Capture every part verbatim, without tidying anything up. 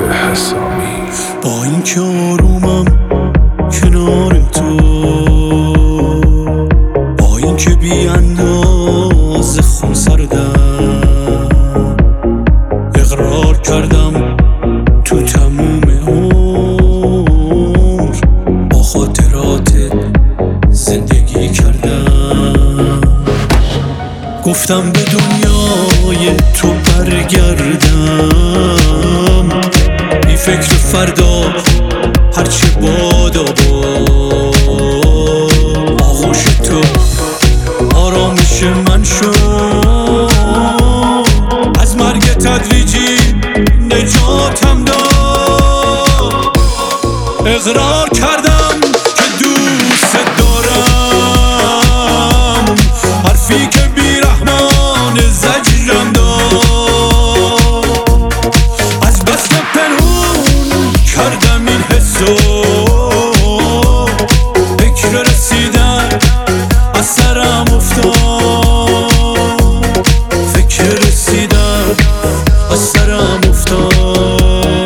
حسامی. با این که آرومم کنار تو، با این که بی اندازه خون سردم، اقرار کردم تو تموم عمر با خاطرات زندگی کردم. گفتم به دنیای تو برگردم، بی فکر فردا هرچه بادا باد. آغوش تو آرامش من شد، از مرگ تدریجی نجاتم داد. اقرار کردم که دوست دارم، حرفی که بیرحمان زجرم داد. از بس که پنهون کردم این حسو، فکر رسیدن از سرم افتاد، فکر رسیدن از سرم افتاد.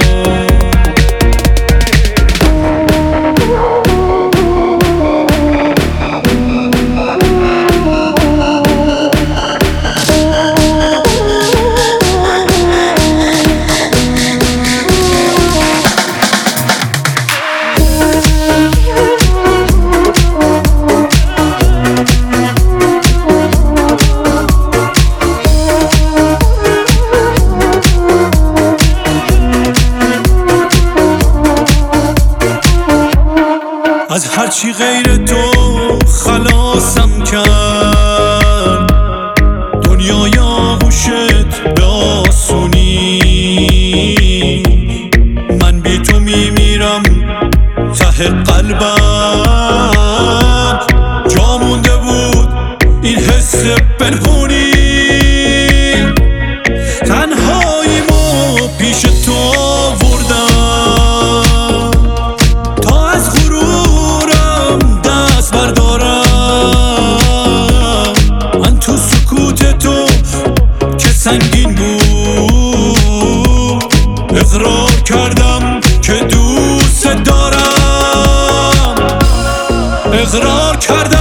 از هرچی غیر تو خلاصم کرد، دنیای آغوشت به آسونی. من بی تو میمیرم ته قلبم، جا مونده بود این حس پنهونی. تنهاییمو پیش تو آوردم تا از غرورم دست بردارم. من تو سکوت تو که سنگین بود، اقرار کردم که دوست دارم. اقرار کردم